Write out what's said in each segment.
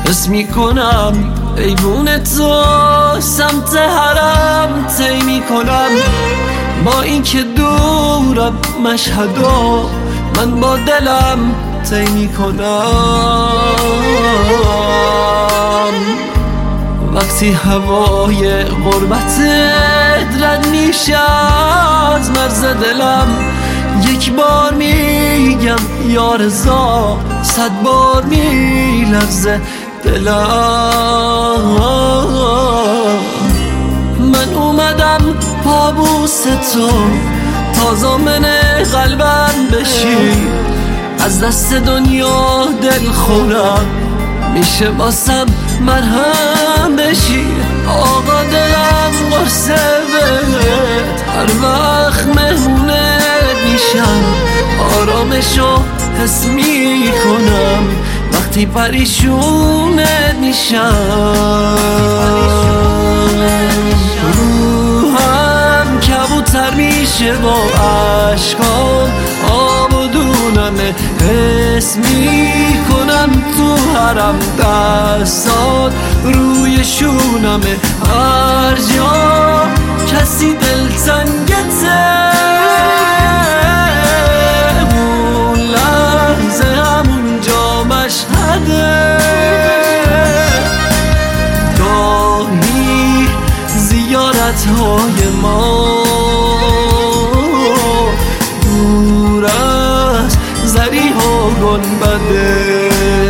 حس میکنم ایوون تو سمت حرم طی میکنم. با اینکه دورم مشهدا من با دلم طی میکنم. وقتی هوای غربتت رد میشه از مرز دلم، یک بار میگم یا رضا، 100 بار میلرزه دلم. من اومدم پابوس تو تا ضامن قلبم بشی، از دست دنیا دل خورم میشه واسم مرهم بشی. آقا دلم قرصه بهت هر وقت مهمونت میشم، آرامشو حس میکنم وقتی پریشونت میشم. روحم کبوتر میشه با عشقام، آب و دونمه حس میکنم تو حرم دستات روی شونمه. هر جا کسی دلتنگته اون لحظه همونجا مشهده. گاهی زیارتهای ما دور از ضریح و گنبده.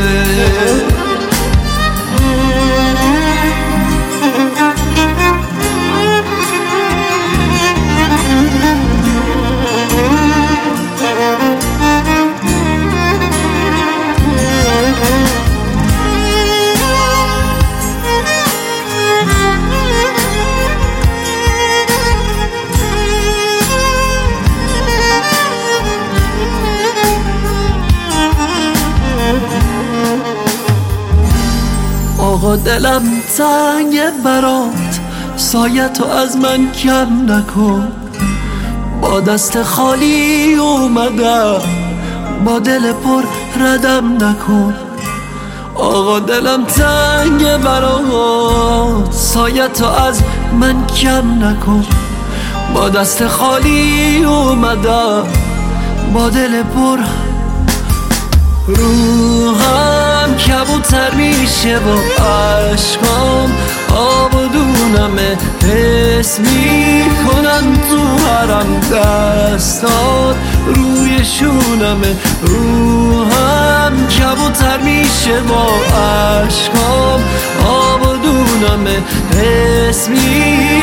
آقا دلم تنگه برات، سایتو از من کم نکن. با دست خالی اومدم، با دل پر ردم نکن. آقا دلم تنگه برات، سایتو از من کم نکن. با دست خالی اومدم، با دل پر. روحم کبوتر میشه با عشقام، آب و دونمه حس میکنم تو حرم دستات روی شونمه. روحم کبوتر میشه با عشقام، آب و دونمه حس میکنم